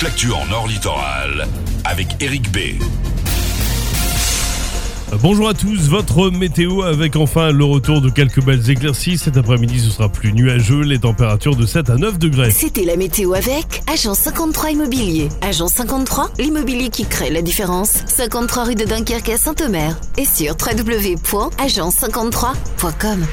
l'actu en Nord Littoral avec Eric B. Bonjour à tous, votre météo avec enfin le retour de quelques belles éclaircies. Cet après-midi, ce sera plus nuageux, les températures de 7 à 9 degrés. C'était la météo avec Agence 53 Immobilier. Agence 53, l'immobilier qui crée la différence. 53 rue de Dunkerque à Saint-Omer. Et sur www.agence53.com.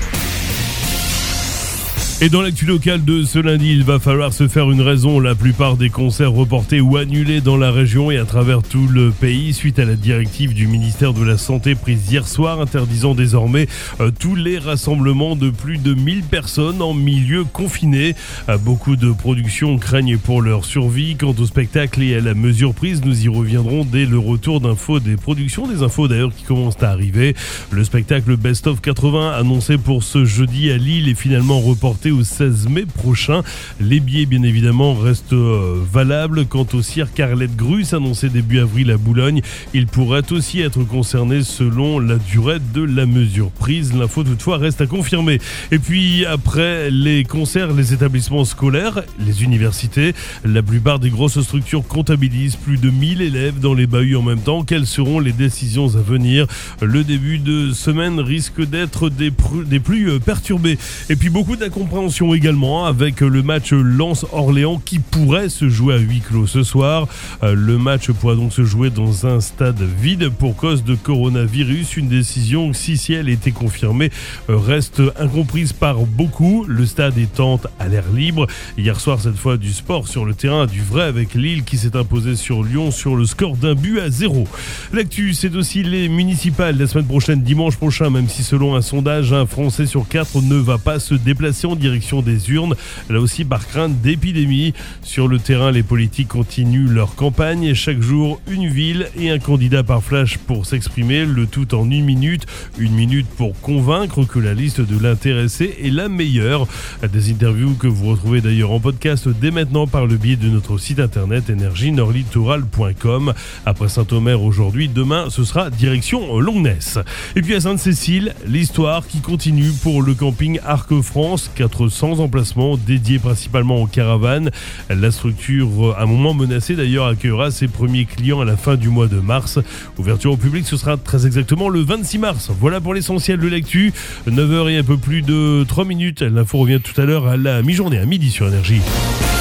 Et dans l'actu locale de ce lundi, il va falloir se faire une raison. La plupart des concerts reportés ou annulés dans la région et à travers tout le pays suite à la directive du ministère de la Santé prise hier soir interdisant désormais tous les rassemblements de plus de 1000 personnes en milieu confiné. Beaucoup de productions craignent pour leur survie. Quant au spectacle et à la mesure prise, nous y reviendrons dès le retour d'infos des productions. Des infos d'ailleurs qui commencent à arriver. Le spectacle Best of 80 annoncé pour ce jeudi à Lille est finalement reporté au 16 mai prochain. Les billets bien évidemment restent valables. Quant au cirque Arlette Gruss annoncé début avril à Boulogne, il pourrait aussi être concerné selon la durée de la mesure prise. L'info toutefois reste à confirmer. Et puis après les concerts, les établissements scolaires, les universités, la plupart des grosses structures comptabilisent plus de 1000 élèves dans les bahuts en même temps. Quelles seront les décisions à venir? Le début de semaine risque d'être des plus perturbés. Et puis beaucoup d'incompréhension également avec le match Lens-Orléans qui pourrait se jouer à huis clos ce soir. Le match pourra donc se jouer dans un stade vide pour cause de coronavirus. Une décision, si elle était confirmée, reste incomprise par beaucoup. Le stade étant à l'air libre. Hier soir, cette fois, du sport sur le terrain, du vrai avec Lille qui s'est imposé sur Lyon sur le score d'1-0. L'actu, c'est aussi les municipales la semaine prochaine, dimanche prochain, même si selon un sondage, un Français sur 4 ne va pas se déplacer en direction des urnes, là aussi par crainte d'épidémie. Sur le terrain, les politiques continuent leur campagne. Chaque jour, une ville et un candidat par flash pour s'exprimer, le tout en 1 minute. 1 minute pour convaincre que la liste de l'intéressé est la meilleure. Des interviews que vous retrouvez d'ailleurs en podcast dès maintenant par le biais de notre site internet energie-nordlittoral.com. Après Saint-Omer aujourd'hui, demain ce sera direction Longness. Et puis à Sainte-Cécile, l'histoire qui continue pour le camping Arc-France. 400 emplacements dédiés principalement aux caravanes. La structure, à un moment menacée d'ailleurs, accueillera ses premiers clients à la fin du mois de mars. Ouverture au public, ce sera très exactement le 26 mars. Voilà pour l'essentiel de l'actu. 9h et un peu plus de 3 minutes. L'info revient tout à l'heure à la mi-journée, à midi sur Énergie.